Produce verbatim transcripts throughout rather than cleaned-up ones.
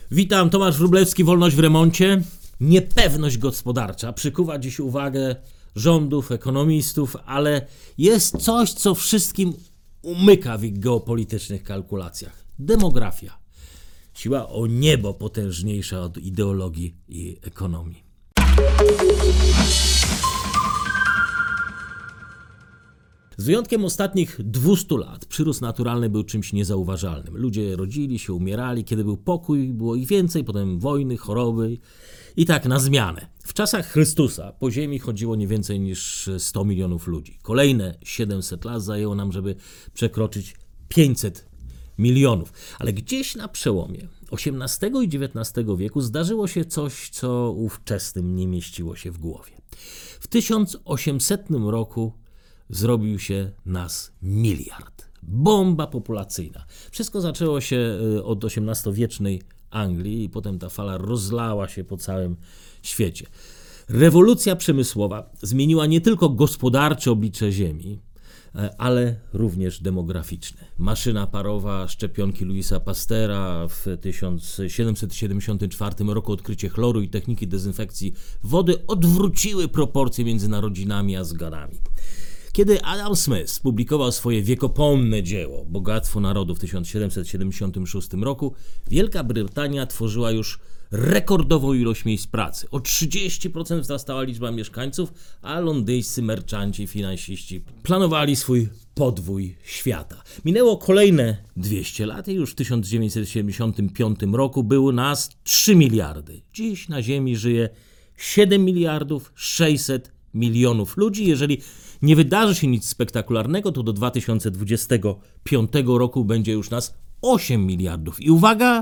Witam, Tomasz Wróblewski, Wolność w remoncie. Niepewność gospodarcza przykuwa dziś uwagę rządów, ekonomistów, ale jest coś, co wszystkim umyka w ich geopolitycznych kalkulacjach. Demografia. Siła o niebo potężniejsza od ideologii i ekonomii. Z wyjątkiem ostatnich dwustu lat przyrost naturalny był czymś niezauważalnym. Ludzie rodzili się, umierali, kiedy był pokój, było ich więcej, potem wojny, choroby i tak na zmianę. W czasach Chrystusa po ziemi chodziło nie więcej niż sto milionów ludzi. Kolejne siedemset lat zajęło nam, żeby przekroczyć pięćset milionów. Ale gdzieś na przełomie osiemnastego i dziewiętnastego wieku zdarzyło się coś, co ówczesnym nie mieściło się w głowie. W tysiąc osiemsetnym roku zrobił się nas miliard. Bomba populacyjna. Wszystko zaczęło się od osiemnastowiecznej Anglii i potem ta fala rozlała się po całym świecie. Rewolucja przemysłowa zmieniła nie tylko gospodarcze oblicze Ziemi, ale również demograficzne. Maszyna parowa, szczepionki Louisa Pasteura, w tysiąc siedemset siedemdziesiątym czwartym roku odkrycie chloru i techniki dezynfekcji wody odwróciły proporcje między narodzinami a zgonami. Kiedy Adam Smith publikował swoje wiekopomne dzieło Bogactwo Narodu w tysiąc siedemset siedemdziesiątym szóstym roku, Wielka Brytania tworzyła już rekordową ilość miejsc pracy. O trzydzieści procent wzrastała liczba mieszkańców, a londyńscy merchanci, finansiści planowali swój podwój świata. Minęło kolejne dwieście lat i już w tysiąc dziewięćset siedemdziesiątym piątym roku było nas trzy miliardy. Dziś na Ziemi żyje siedem miliardów sześćset milionów ludzi. Jeżeli nie wydarzy się nic spektakularnego, to do dwa tysiące dwudziestego piątego roku będzie już nas osiem miliardów. I uwaga,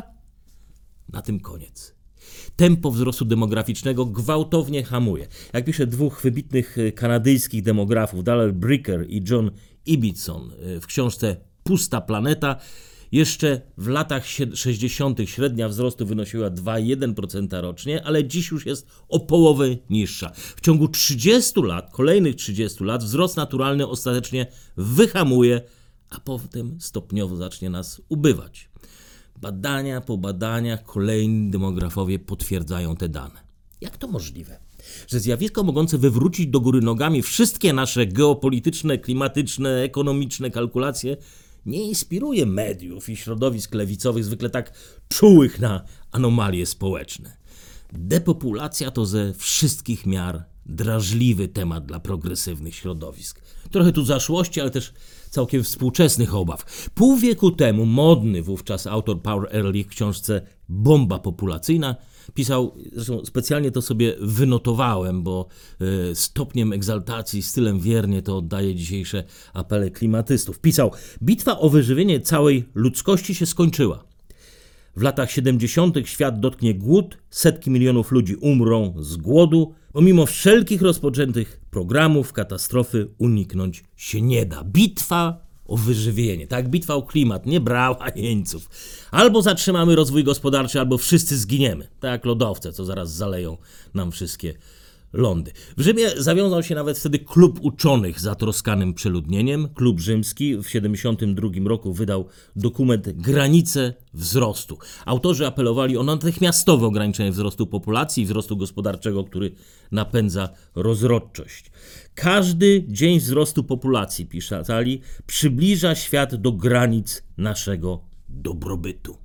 na tym koniec. Tempo wzrostu demograficznego gwałtownie hamuje. Jak pisze dwóch wybitnych kanadyjskich demografów, Dallas Bricker i John Ibbitson w książce Pusta planeta, jeszcze w latach sześćdziesiątych średnia wzrostu wynosiła dwa przecinek jeden procent rocznie, ale dziś już jest o połowę niższa. W ciągu trzydziestu lat, kolejnych trzydziestu lat, wzrost naturalny ostatecznie wyhamuje, a potem stopniowo zacznie nas ubywać. Badania po badaniach kolejni demografowie potwierdzają te dane. Jak to możliwe? Że zjawisko mogące wywrócić do góry nogami wszystkie nasze geopolityczne, klimatyczne, ekonomiczne kalkulacje nie inspiruje mediów i środowisk lewicowych zwykle tak czułych na anomalie społeczne. Depopulacja to ze wszystkich miar drażliwy temat dla progresywnych środowisk. Trochę tu zaszłości, ale też całkiem współczesnych obaw. Pół wieku temu modny wówczas autor Paul Ehrlich w książce Bomba populacyjna pisał, zresztą specjalnie to sobie wynotowałem, bo y, stopniem egzaltacji, stylem wiernie to oddaje dzisiejsze apele klimatystów. Pisał: bitwa o wyżywienie całej ludzkości się skończyła. W latach siedemdziesiątych świat dotknie głód, setki milionów ludzi umrą z głodu. Pomimo wszelkich rozpoczętych programów, katastrofy uniknąć się nie da. Bitwa o wyżywienie, tak, bitwa o klimat nie brała jeńców. Albo zatrzymamy rozwój gospodarczy, albo wszyscy zginiemy. Tak jak lodowce, co zaraz zaleją nam wszystkie lądy. W Rzymie zawiązał się nawet wtedy klub uczonych zatroskanym przeludnieniem. Klub rzymski w siedemdziesiątym drugim roku wydał dokument Granice wzrostu. Autorzy apelowali o natychmiastowe ograniczenie wzrostu populacji i wzrostu gospodarczego, który napędza rozrodczość. Każdy dzień wzrostu populacji, pisali, przybliża świat do granic naszego dobrobytu.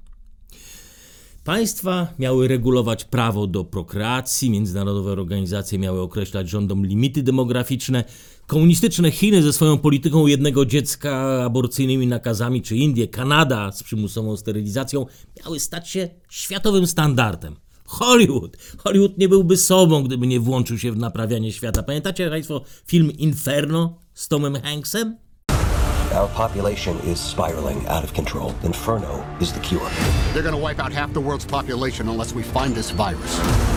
Państwa miały regulować prawo do prokreacji, międzynarodowe organizacje miały określać rządom limity demograficzne, komunistyczne Chiny ze swoją polityką jednego dziecka, aborcyjnymi nakazami, czy Indie, Kanada z przymusową sterylizacją miały stać się światowym standardem. Hollywood! Hollywood nie byłby sobą, gdyby nie włączył się w naprawianie świata. Pamiętacie Państwo film Inferno z Tomem Hanksem? Our population is spiraling out of control. Inferno is the cure. They're gonna wipe out half the world's population unless we find this virus.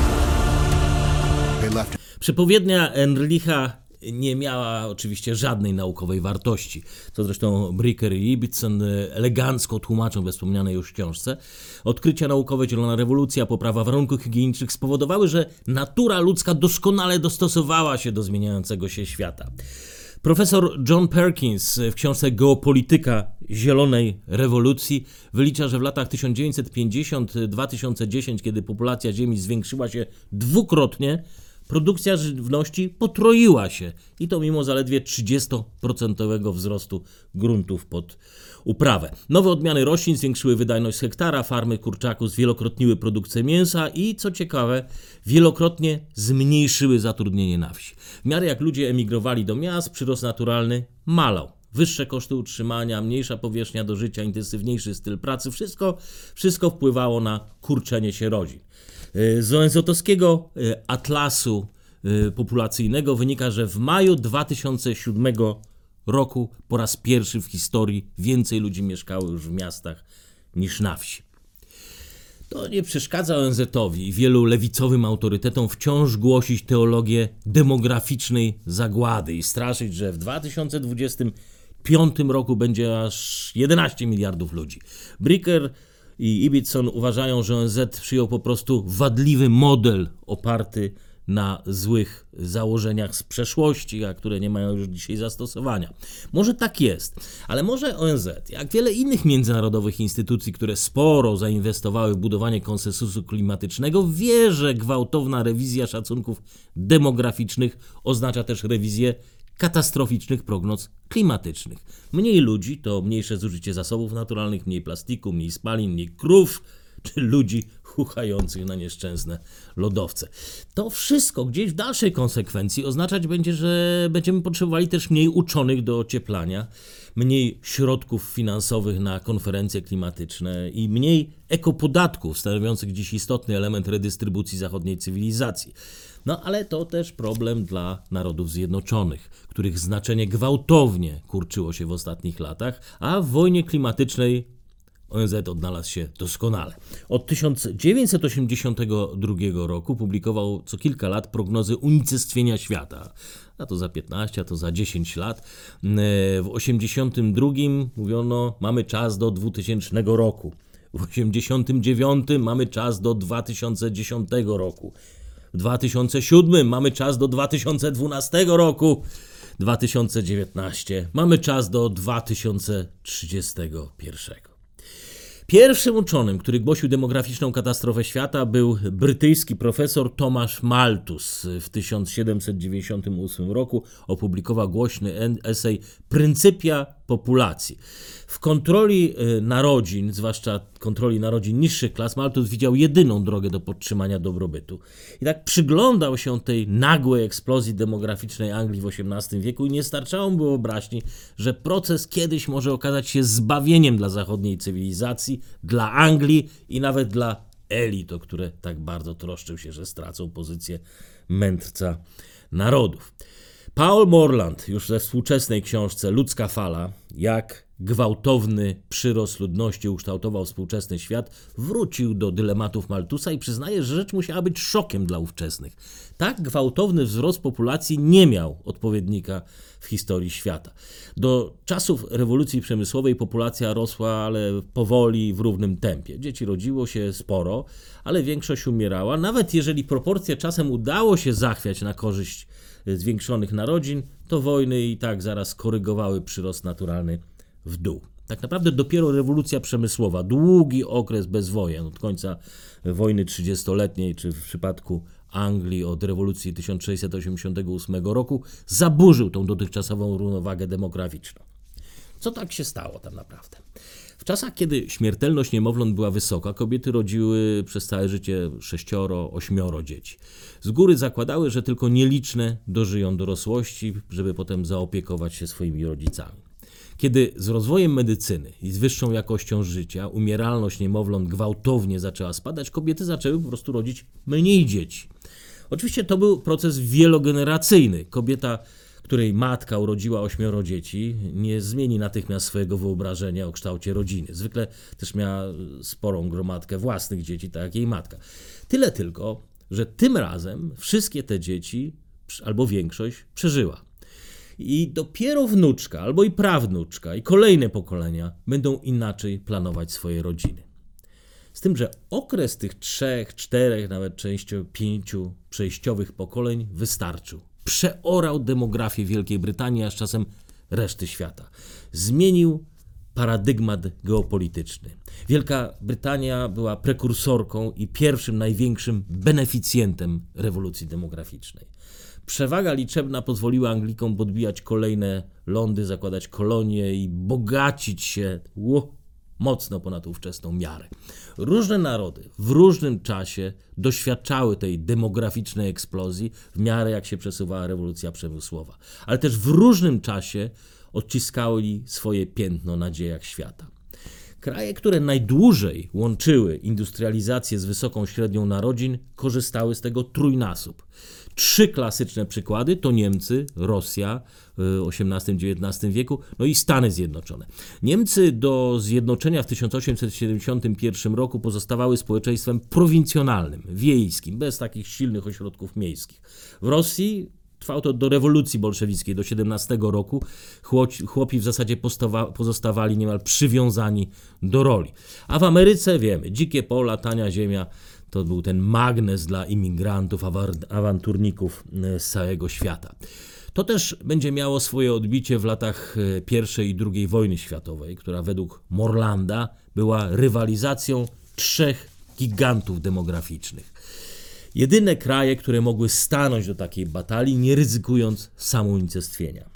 They left. Przepowiednia Ehrlicha nie miała oczywiście żadnej naukowej wartości, co zresztą Bricker i Ibbitson elegancko tłumaczą we wspomnianej już książce. Odkrycia naukowe, zielona rewolucja, poprawa warunków higienicznych spowodowały, że natura ludzka doskonale dostosowała się do zmieniającego się świata. Profesor John Perkins w książce Geopolityka Zielonej Rewolucji wylicza, że w latach tysiąc dziewięćset pięćdziesiąt do dwa tysiące dziesiąt, kiedy populacja Ziemi zwiększyła się dwukrotnie, produkcja żywności potroiła się i to mimo zaledwie trzydziestoprocentowego wzrostu gruntów pod uprawę. Nowe odmiany roślin zwiększyły wydajność hektara, farmy kurczaków zwielokrotniły produkcję mięsa i, co ciekawe, wielokrotnie zmniejszyły zatrudnienie na wsi. W miarę jak ludzie emigrowali do miast, przyrost naturalny malał. Wyższe koszty utrzymania, mniejsza powierzchnia do życia, intensywniejszy styl pracy, wszystko, wszystko wpływało na kurczenie się rodzin. Z O N Z-owskiego atlasu populacyjnego wynika, że w maju dwa tysiące siódmego roku po raz pierwszy w historii więcej ludzi mieszkało już w miastach niż na wsi. To nie przeszkadza O N Z-owi i wielu lewicowym autorytetom wciąż głosić teologię demograficznej zagłady i straszyć, że w dwa tysiące dwudziestym piątym roku będzie aż jedenaście miliardów ludzi. Bricker i Ibbotson uważają, że O N Z przyjął po prostu wadliwy model oparty na złych założeniach z przeszłości, a które nie mają już dzisiaj zastosowania. Może tak jest, ale może O N Z, jak wiele innych międzynarodowych instytucji, które sporo zainwestowały w budowanie konsensusu klimatycznego, wie, że gwałtowna rewizja szacunków demograficznych oznacza też rewizję katastroficznych prognoz klimatycznych. Mniej ludzi to mniejsze zużycie zasobów naturalnych, mniej plastiku, mniej spalin, mniej krów czy ludzi chuchających na nieszczęsne lodowce. To wszystko gdzieś w dalszej konsekwencji oznaczać będzie, że będziemy potrzebowali też mniej uczonych do ocieplania, mniej środków finansowych na konferencje klimatyczne i mniej ekopodatków stanowiących dziś istotny element redystrybucji zachodniej cywilizacji. No ale to też problem dla Narodów Zjednoczonych, których znaczenie gwałtownie kurczyło się w ostatnich latach, a w wojnie klimatycznej O N Z odnalazł się doskonale. Od tysiąc dziewięćset osiemdziesiątego drugiego roku publikował co kilka lat prognozy unicestwienia świata. A to za piętnaście, a to za dziesięć lat. W osiemdziesiątym drugim mówiono, mamy czas do dwutysięcznego roku. W osiemdziesiątym dziewiątym mamy czas do dwa tysiące dziesiątego roku. W dwa tysiące siódmym mamy czas do dwa tysiące dwunastego roku. dwa tysiące dziewiętnastym mamy czas do dwa tysiące trzydziestego pierwszego. Pierwszym uczonym, który głosił demograficzną katastrofę świata, był brytyjski profesor Thomas Malthus. W tysiąc siedemset dziewięćdziesiątym ósmym roku opublikował głośny esej Pryncypia populacji. W kontroli narodzin, zwłaszcza kontroli narodzin niższych klas, Malthus widział jedyną drogę do podtrzymania dobrobytu. I tak przyglądał się tej nagłej eksplozji demograficznej Anglii w osiemnastym wieku i nie starczało mu wyobraźni, że proces kiedyś może okazać się zbawieniem dla zachodniej cywilizacji, dla Anglii i nawet dla elit, o które tak bardzo troszczył się, że stracą pozycję mędrca narodów. Paul Morland już we współczesnej książce Ludzka fala, jak gwałtowny przyrost ludności ukształtował współczesny świat, wrócił do dylematów Malthusa i przyznaje, że rzecz musiała być szokiem dla ówczesnych. Tak gwałtowny wzrost populacji nie miał odpowiednika w historii świata. Do czasów rewolucji przemysłowej populacja rosła, ale powoli, w równym tempie. Dzieci rodziło się sporo, ale większość umierała. Nawet jeżeli proporcje czasem udało się zachwiać na korzyść zwiększonych narodzin, to wojny i tak zaraz korygowały przyrost naturalny w dół. Tak naprawdę dopiero rewolucja przemysłowa, długi okres bez wojen, od końca wojny trzydziestoletniej, czy w przypadku Anglii od rewolucji tysiąc sześćset osiemdziesiątego ósmego roku, zaburzył tą dotychczasową równowagę demograficzną. Co tak się stało tam naprawdę? W czasach, kiedy śmiertelność niemowląt była wysoka, kobiety rodziły przez całe życie sześcioro, ośmioro dzieci. Z góry zakładały, że tylko nieliczne dożyją dorosłości, żeby potem zaopiekować się swoimi rodzicami. Kiedy z rozwojem medycyny i z wyższą jakością życia umieralność niemowląt gwałtownie zaczęła spadać, kobiety zaczęły po prostu rodzić mniej dzieci. Oczywiście to był proces wielogeneracyjny. Kobieta, której matka urodziła ośmioro dzieci, nie zmieni natychmiast swojego wyobrażenia o kształcie rodziny. Zwykle też miała sporą gromadkę własnych dzieci, tak jak jej matka. Tyle tylko, że tym razem wszystkie te dzieci, albo większość, przeżyła. I dopiero wnuczka, albo i prawnuczka, i kolejne pokolenia będą inaczej planować swoje rodziny. Z tym, że okres tych trzech, czterech, nawet częściowo pięciu przejściowych pokoleń wystarczył. przeorał demografię Wielkiej Brytanii, a z czasem reszty świata. Zmienił paradygmat geopolityczny. Wielka Brytania była prekursorką i pierwszym, największym beneficjentem rewolucji demograficznej. Przewaga liczebna pozwoliła Anglikom podbijać kolejne lądy, zakładać kolonie i bogacić się ło, mocno ponad ówczesną miarę. Różne narody w różnym czasie doświadczały tej demograficznej eksplozji w miarę jak się przesuwała rewolucja przemysłowa, ale też w różnym czasie odciskały swoje piętno na dziejach świata. Kraje, które najdłużej łączyły industrializację z wysoką średnią narodzin, korzystały z tego trójnasób. Trzy klasyczne przykłady to Niemcy, Rosja w osiemnastym dziewiętnastym wieku, no i Stany Zjednoczone. Niemcy do zjednoczenia w tysiąc osiemset siedemdziesiątym pierwszym roku pozostawały społeczeństwem prowincjonalnym, wiejskim, bez takich silnych ośrodków miejskich. W Rosji trwało to do rewolucji bolszewickiej, do siedemnastego roku. Chłopi w zasadzie pozostawali niemal przywiązani do roli. A w Ameryce wiemy, dzikie pola, tania ziemia, to był ten magnes dla imigrantów, awanturników z całego świata. To też będzie miało swoje odbicie w latach pierwszej i drugiej wojny światowej, która według Morlanda była rywalizacją trzech gigantów demograficznych. Jedyne kraje, które mogły stanąć do takiej batalii, nie ryzykując samounicestwienia.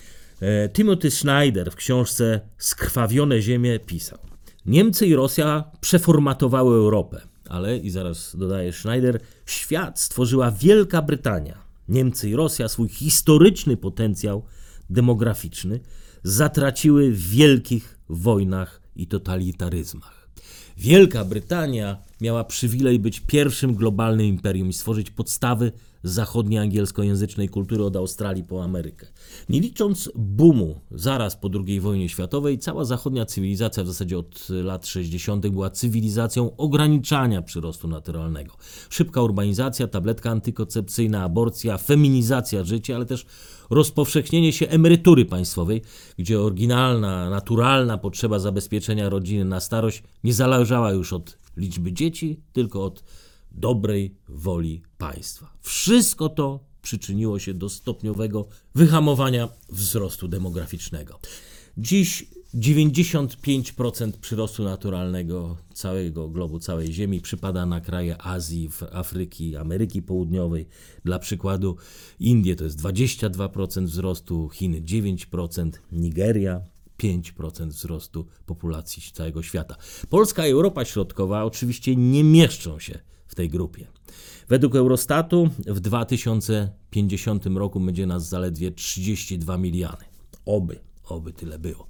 Timothy Snyder w książce Skrwawione ziemie pisał: Niemcy i Rosja przeformatowały Europę, ale, i zaraz dodaje Schneider, świat stworzyła Wielka Brytania. Niemcy i Rosja swój historyczny potencjał demograficzny zatraciły w wielkich wojnach i totalitaryzmach. Wielka Brytania miała przywilej być pierwszym globalnym imperium i stworzyć podstawy zachodniej angielskojęzycznej kultury od Australii po Amerykę. Nie licząc boomu zaraz po drugiej wojnie światowej, cała zachodnia cywilizacja w zasadzie od lat sześćdziesiątych była cywilizacją ograniczania przyrostu naturalnego. Szybka urbanizacja, tabletka antykoncepcyjna, aborcja, feminizacja życia, ale też rozpowszechnienie się emerytury państwowej, gdzie oryginalna, naturalna potrzeba zabezpieczenia rodziny na starość nie zależała już od liczby dzieci, tylko od dobrej woli państwa. Wszystko to przyczyniło się do stopniowego wyhamowania wzrostu demograficznego. Dziś dziewięćdziesiąt pięć procent przyrostu naturalnego całego globu, całej Ziemi przypada na kraje Azji, Afryki, Ameryki Południowej. Dla przykładu Indie to jest dwadzieścia dwa procent wzrostu, Chiny dziewięć procent, Nigeria pięć procent wzrostu populacji całego świata. Polska i Europa Środkowa oczywiście nie mieszczą się w tej grupie. Według Eurostatu w dwa tysiące pięćdziesiątym roku będzie nas zaledwie trzydzieści dwa miliony. Oby, oby tyle było.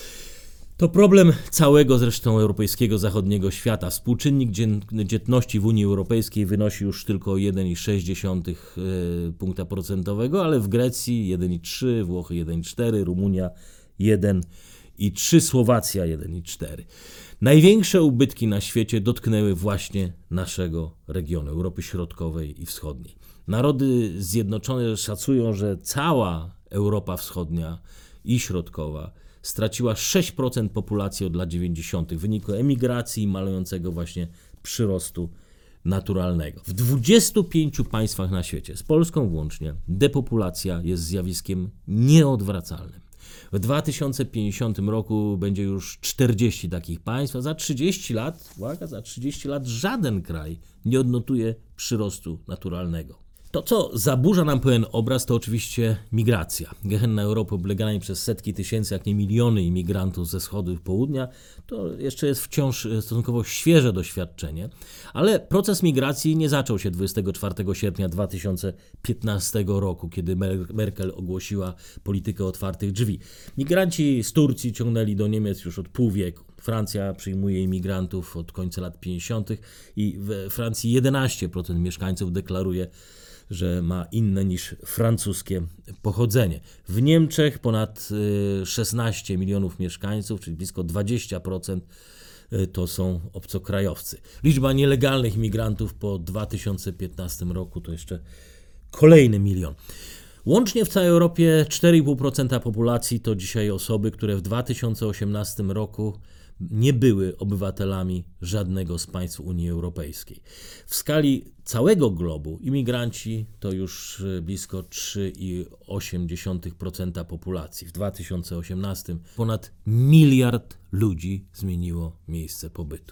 To problem całego zresztą europejskiego zachodniego świata. Współczynnik dzietności w Unii Europejskiej wynosi już tylko jeden przecinek sześć punkta procentowego, ale w Grecji jeden przecinek trzy, Włochy jeden przecinek cztery, Rumunia jeden przecinek trzy, Słowacja jeden przecinek cztery. Największe ubytki na świecie dotknęły właśnie naszego regionu, Europy Środkowej i Wschodniej. Narody Zjednoczone szacują, że cała Europa Wschodnia i Środkowa straciła sześć procent populacji od lat dziewięćdziesiątych w wyniku emigracji i malejącego właśnie przyrostu naturalnego. W dwudziestu pięciu państwach na świecie, z Polską włącznie, depopulacja jest zjawiskiem nieodwracalnym. W dwa tysiące pięćdziesiątym roku będzie już czterdzieści takich państw, a za trzydzieści lat, uwaga, za trzydzieści lat żaden kraj nie odnotuje przyrostu naturalnego. To, co zaburza nam pełen obraz, to oczywiście migracja. Gehenna Europy obleganej przez setki tysięcy, jak nie miliony imigrantów ze wschodu i południa, to jeszcze jest wciąż stosunkowo świeże doświadczenie, ale proces migracji nie zaczął się dwudziestego czwartego sierpnia dwa tysiące piętnastego roku, kiedy Merkel ogłosiła politykę otwartych drzwi. Migranci z Turcji ciągnęli do Niemiec już od pół wieku. Francja przyjmuje imigrantów od końca lat pięćdziesiątych i we Francji jedenaście procent mieszkańców deklaruje, że ma inne niż francuskie pochodzenie. W Niemczech ponad szesnaście milionów mieszkańców, czyli blisko dwadzieścia procent to są obcokrajowcy. Liczba nielegalnych migrantów po dwa tysiące piętnastym roku to jeszcze kolejny milion. Łącznie w całej Europie cztery i pół procent populacji to dzisiaj osoby, które w dwa tysiące osiemnastym roku nie były obywatelami żadnego z państw Unii Europejskiej. W skali całego globu imigranci to już blisko trzy przecinek osiem procent populacji. W dwa tysiące osiemnastym ponad miliard ludzi zmieniło miejsce pobytu.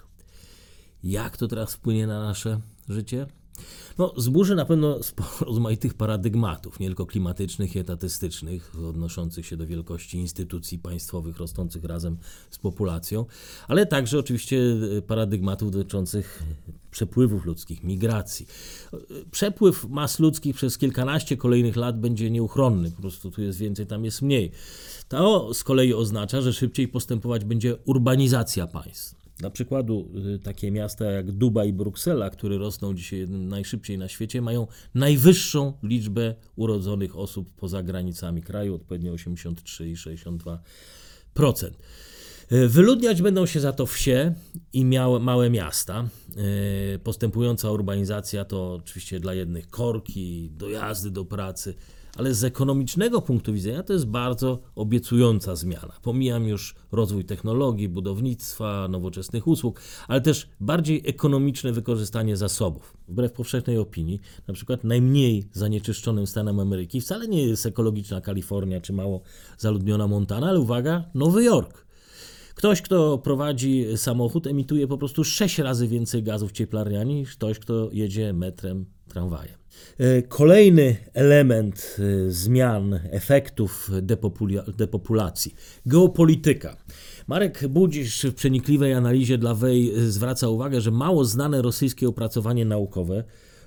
Jak to teraz wpłynie na nasze życie? No, zburzy na pewno sporo rozmaitych paradygmatów, nie tylko klimatycznych i etatystycznych, odnoszących się do wielkości instytucji państwowych rosnących razem z populacją, ale także oczywiście paradygmatów dotyczących przepływów ludzkich, migracji. Przepływ mas ludzkich przez kilkanaście kolejnych lat będzie nieuchronny, po prostu tu jest więcej, tam jest mniej. To z kolei oznacza, że szybciej postępować będzie urbanizacja państw. Dla przykładu takie miasta jak Dubaj i Bruksela, które rosną dzisiaj najszybciej na świecie, mają najwyższą liczbę urodzonych osób poza granicami kraju, odpowiednio osiemdziesiąt trzy i sześćdziesiąt dwa procent. Wyludniać będą się za to wsie i małe miasta. Postępująca urbanizacja to oczywiście dla jednych korki, dojazdy do pracy, ale z ekonomicznego punktu widzenia to jest bardzo obiecująca zmiana. Pomijam już rozwój technologii, budownictwa, nowoczesnych usług, ale też bardziej ekonomiczne wykorzystanie zasobów. Wbrew powszechnej opinii, na przykład najmniej zanieczyszczonym stanem Ameryki wcale nie jest ekologiczna Kalifornia czy mało zaludniona Montana, ale uwaga, Nowy Jork. Ktoś, kto prowadzi samochód, emituje po prostu sześć razy więcej gazów cieplarnianych niż ktoś, kto jedzie metrem, tramwajem. Kolejny element zmian, efektów depopula- depopulacji. Geopolityka. Marek Budzisz w przenikliwej analizie dla Wej zwraca uwagę, że mało znane rosyjskie opracowanie naukowe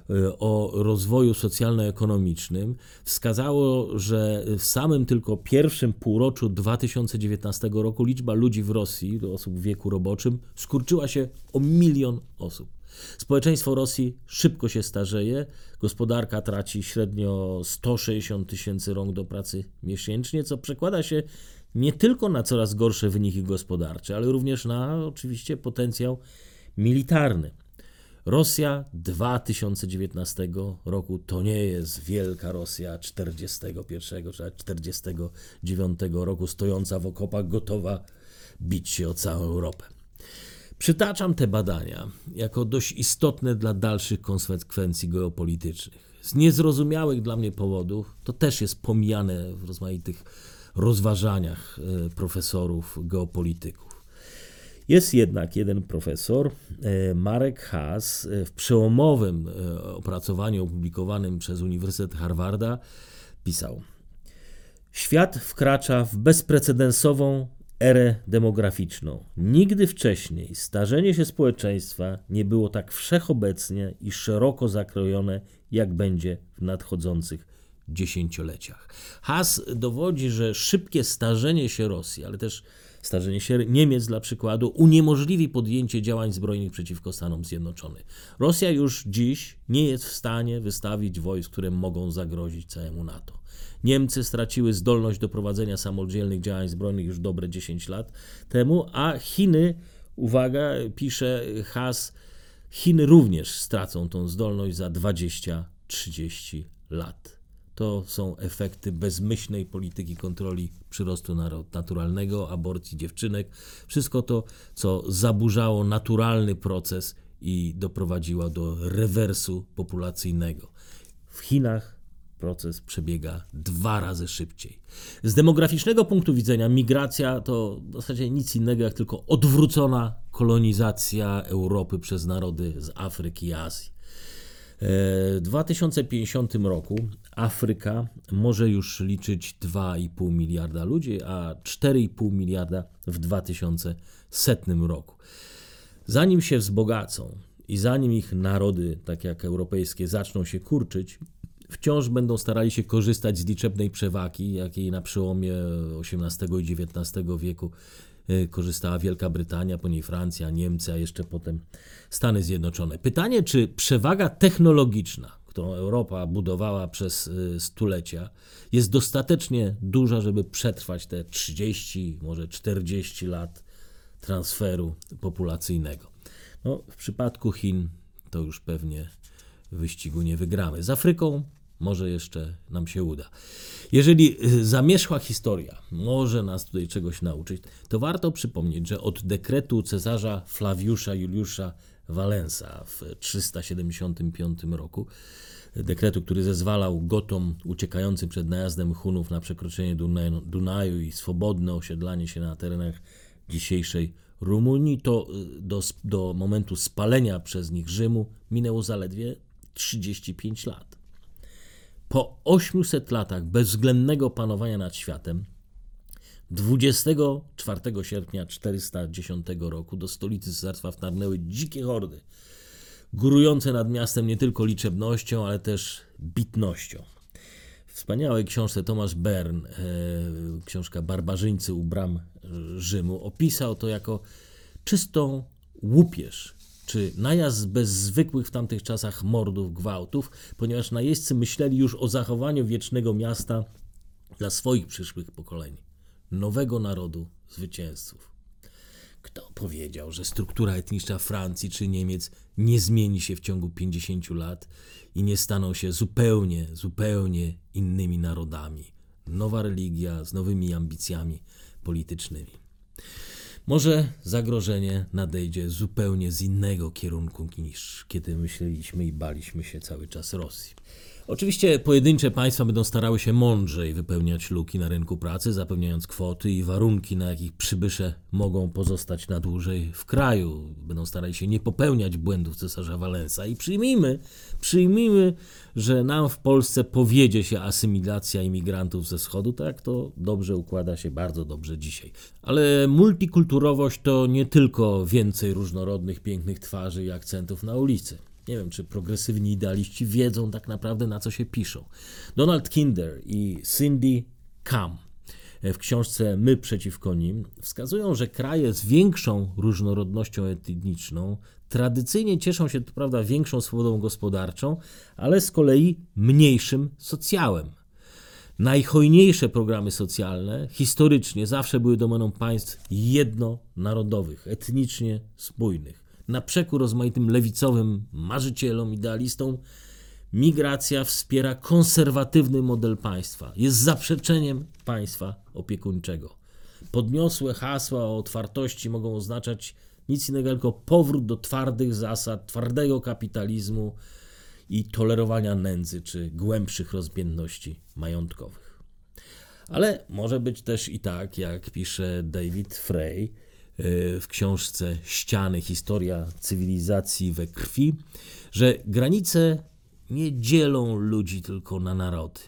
o rozwoju socjalno-ekonomicznym wskazało, że w samym tylko pierwszym półroczu dwa tysiące dziewiętnastego roku liczba ludzi w Rosji, osób w wieku roboczym, skurczyła się o milion osób. Społeczeństwo Rosji szybko się starzeje, gospodarka traci średnio sto sześćdziesiąt tysięcy rąk do pracy miesięcznie, co przekłada się nie tylko na coraz gorsze wyniki gospodarcze, ale również na oczywiście potencjał militarny. Rosja dwa tysiące dziewiętnastego roku to nie jest wielka Rosja czterdziestego pierwszego czy czterdziestego dziewiątego roku stojąca w okopach, gotowa bić się o całą Europę. Przytaczam te badania jako dość istotne dla dalszych konsekwencji geopolitycznych. Z niezrozumiałych dla mnie powodów to też jest pomijane w rozmaitych rozważaniach profesorów, geopolityków. Jest jednak jeden profesor, Marek Haas, w przełomowym opracowaniu opublikowanym przez Uniwersytet Harvarda pisał: Świat wkracza w bezprecedensową erę demograficzną. Nigdy wcześniej starzenie się społeczeństwa nie było tak wszechobecnie i szeroko zakrojone, jak będzie w nadchodzących dziesięcioleciach. Haas dowodzi, że szybkie starzenie się Rosji, ale też starzenie się Niemiec dla przykładu, uniemożliwi podjęcie działań zbrojnych przeciwko Stanom Zjednoczonym. Rosja już dziś nie jest w stanie wystawić wojsk, które mogą zagrozić całemu NATO. Niemcy straciły zdolność do prowadzenia samodzielnych działań zbrojnych już dobre dziesięć lat temu, a Chiny, uwaga, pisze Haas, Chiny również stracą tą zdolność za dwadzieścia trzydzieści lat. To są efekty bezmyślnej polityki kontroli przyrostu naturalnego, aborcji dziewczynek. Wszystko to, co zaburzało naturalny proces i doprowadziło do rewersu populacyjnego. W Chinach proces przebiega dwa razy szybciej. Z demograficznego punktu widzenia migracja to w zasadzie nic innego jak tylko odwrócona kolonizacja Europy przez narody z Afryki i Azji. W dwa tysiące pięćdziesiątym roku Afryka może już liczyć dwa i pół miliarda ludzi, a cztery i pół miliarda w dwa tysiące setnym roku. Zanim się wzbogacą i zanim ich narody, tak jak europejskie, zaczną się kurczyć, wciąż będą starali się korzystać z liczebnej przewagi, jakiej na przełomie osiemnastego i dziewiętnastego wieku korzystała Wielka Brytania, po niej Francja, Niemcy, a jeszcze potem Stany Zjednoczone. Pytanie, czy przewaga technologiczna, którą Europa budowała przez stulecia, jest dostatecznie duża, żeby przetrwać te trzydzieści, może czterdzieści lat transferu populacyjnego. No, w przypadku Chin to już pewnie wyścigu nie wygramy. Z Afryką może jeszcze nam się uda. Jeżeli zamierzchła historia może nas tutaj czegoś nauczyć, to warto przypomnieć, że od dekretu cesarza Flawiusza Juliusza Walensa w trzysta siedemdziesiątym piątym roku, dekretu, który zezwalał Gotom uciekającym przed najazdem Hunów na przekroczenie Dunaju, Dunaju i swobodne osiedlanie się na terenach dzisiejszej Rumunii, to do, do momentu spalenia przez nich Rzymu minęło zaledwie trzydzieści pięć lat. Po osiemset latach bezwzględnego panowania nad światem, dwudziestego czwartego sierpnia czterysta dziesiątego roku do stolicy cesarstwa wtargnęły dzikie hordy, górujące nad miastem nie tylko liczebnością, ale też bitnością. W wspaniałej książce Tomasz Bern, e, książka Barbarzyńcy u bram Rzymu, opisał to jako czystą łupież, czy najazd bez zwykłych w tamtych czasach mordów, gwałtów, ponieważ najeźdźcy myśleli już o zachowaniu wiecznego miasta dla swoich przyszłych pokoleń, nowego narodu zwycięzców. Kto powiedział, że struktura etniczna Francji czy Niemiec nie zmieni się w ciągu pięćdziesięciu lat i nie staną się zupełnie, zupełnie innymi narodami? Nowa religia z nowymi ambicjami politycznymi. Może zagrożenie nadejdzie zupełnie z innego kierunku niż kiedy myśleliśmy i baliśmy się cały czas Rosji. Oczywiście pojedyncze państwa będą starały się mądrzej wypełniać luki na rynku pracy, zapewniając kwoty i warunki, na jakich przybysze mogą pozostać na dłużej w kraju. Będą starali się nie popełniać błędów cesarza Walensa i przyjmijmy, przyjmijmy, że nam w Polsce powiedzie się asymilacja imigrantów ze wschodu, tak to dobrze układa się, bardzo dobrze dzisiaj. Ale multikulturowość to nie tylko więcej różnorodnych, pięknych twarzy i akcentów na ulicy. Nie wiem, czy progresywni idealiści wiedzą tak naprawdę, na co się piszą. Donald Kinder i Cindy Kam w książce My przeciwko nim wskazują, że kraje z większą różnorodnością etniczną tradycyjnie cieszą się, to prawda, większą swobodą gospodarczą, ale z kolei mniejszym socjałem. Najhojniejsze programy socjalne historycznie zawsze były domeną państw jednonarodowych, etnicznie spójnych. Na przekór rozmaitym lewicowym marzycielom, idealistom, migracja wspiera konserwatywny model państwa. Jest zaprzeczeniem państwa opiekuńczego. Podniosłe hasła o otwartości mogą oznaczać nic innego, tylko powrót do twardych zasad, twardego kapitalizmu i tolerowania nędzy czy głębszych rozbieżności majątkowych. Ale może być też i tak, jak pisze David Frey w książce Ściany, historia cywilizacji we krwi, że granice nie dzielą ludzi tylko na narody.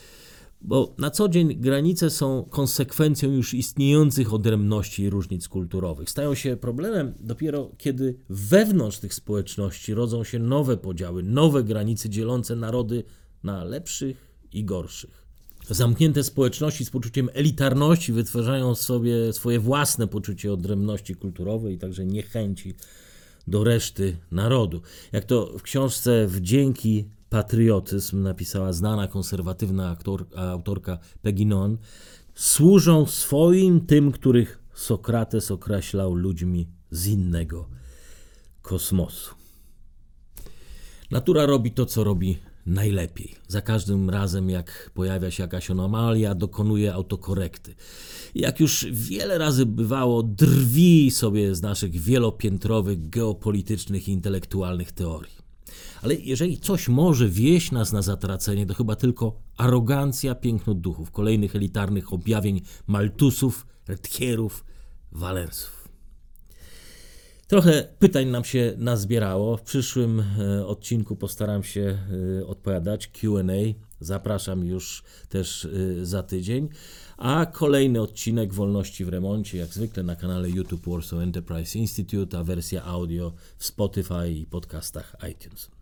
Bo na co dzień granice są konsekwencją już istniejących odrębności i różnic kulturowych. Stają się problemem dopiero kiedy wewnątrz tych społeczności rodzą się nowe podziały, nowe granice dzielące narody na lepszych i gorszych. Zamknięte społeczności z poczuciem elitarności wytwarzają sobie swoje własne poczucie odrębności kulturowej i także niechęci do reszty narodu. Jak to w książce Wdzięki patriotyzm napisała znana konserwatywna aktor, autorka Peggy Non, służą swoim tym, których Sokrates określał ludźmi z innego kosmosu. Natura robi to, co robi najlepiej. Za każdym razem, jak pojawia się jakaś anomalia, dokonuje autokorekty. Jak już wiele razy bywało, drwi sobie z naszych wielopiętrowych, geopolitycznych i intelektualnych teorii. Ale jeżeli coś może wieść nas na zatracenie, to chyba tylko arogancja pięknoduchów, kolejnych elitarnych objawień Maltusów, Redkierów, Walensów. Trochę pytań nam się nazbierało. W przyszłym odcinku postaram się odpowiadać Q and A. Zapraszam już też za tydzień. A kolejny odcinek Wolności w remoncie, jak zwykle na kanale YouTube Warsaw Enterprise Institute, a wersja audio w Spotify i podcastach iTunes.